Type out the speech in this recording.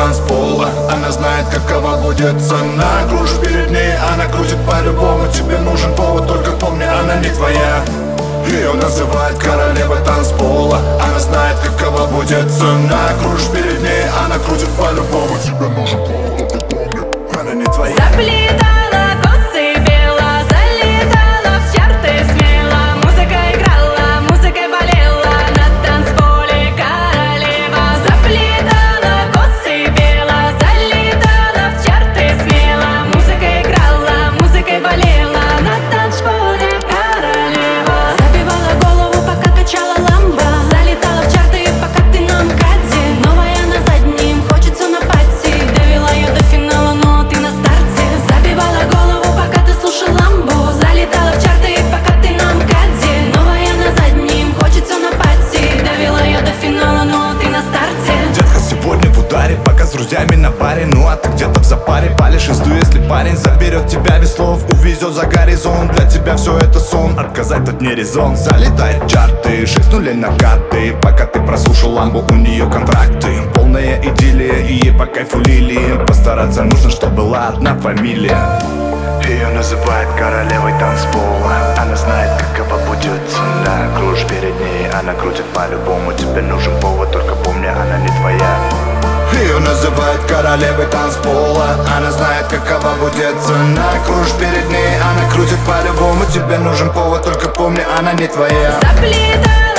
танцпола. Она знает, какова будет цена. Кружишь перед ней, она крутит по-любому. Тебе нужен повод, только помни, она не твоя. Ее называют королевой танцпола. Она знает, какова будет цена. Кружишь перед ней, она крутит по-любому. Тебе нужен повод, только помни, она не твоя. Заплетала косы бело, залетала в чарты смело. Музыка играла, музыкой болела, на танцполе королева. Заплетала косы бело, залетала в чарты смело. Музыка играла, музыкой болела, на танцполе королева. Забивала голову, пока качала ламбо. Залетала в чарты, пока ты на МКАДе. Новая на заднем, хочется на пати. Довела ее до финала, но ты на старте. Забивала голову, пока ты слушал ламбу. Залетала в чарты, пока ты на МКАДе. Новая на заднем, хочется на пати. Довела ее до финала, но ты на старте. Детка сегодня в ударе, пока с друзьями на паре. Ну а ты где-то в запаре, палишь изду, если парень заберет тебя без слов, увезет за горизонт. Для тебя все это сон, отказать тут не резон. Залетает в чарты, 6 нулей на карты. Пока ты прослушал ламбу, у нее контракты. Полная идиллия, и ей по кайфу лилии. Постараться нужно, чтобы была одна фамилия. Ее называют королевой танцпола. Она знает, какова будет цена. Кружишь перед ней, она крутит по-любому. Тебе нужен повод, только помни, она не твоя. Ее называют королевой танцпола. Она знает, какова будет цена. Кружишь перед ней, она крутит по-любому. Тебе нужен повод, только помни, она не твоя. Заплетала